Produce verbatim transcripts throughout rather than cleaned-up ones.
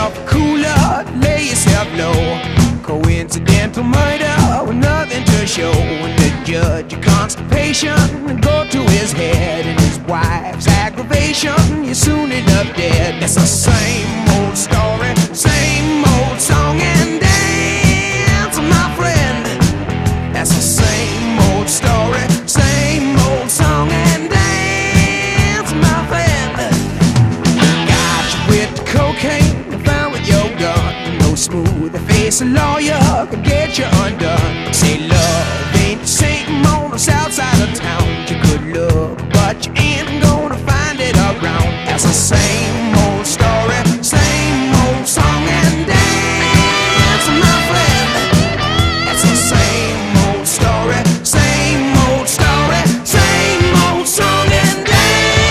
yourself a cooler, lay yourself low. Coincidental murder with nothing to show. When the judge of constipation go to his head, and his wife's aggravation, you're soon enough dead. It's the same old story, same old song and dance, my friend. That's the same old story, same old song and dance, my friend. Got you with the cocaine, found with your gun. No smooth face a lawyer can get you undone. Say love ain't the same on the south side of town. You could look, but you ain't gonna find it around. That's the same old story, same old song and dance, my friend. That's the same old story, same old story, same old song and dance.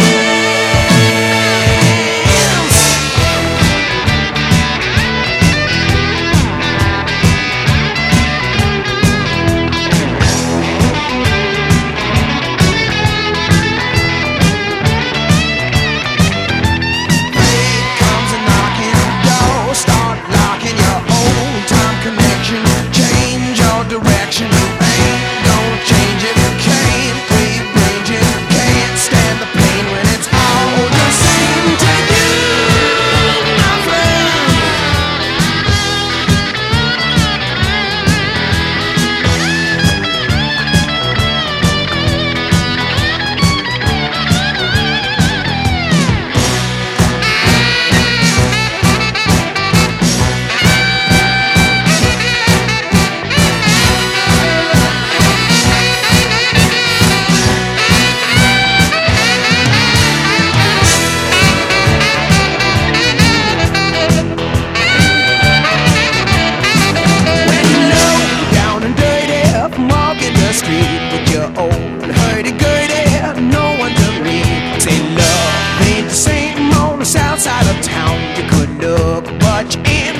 Direction, ain't gonna change it. Can't rearrange it. Can't stand the pain when it's all the same to you, my friend. Street with your old hurdy-gurdy, no one to read. Say love ain't the same on the south side of town. You could look, but you ain't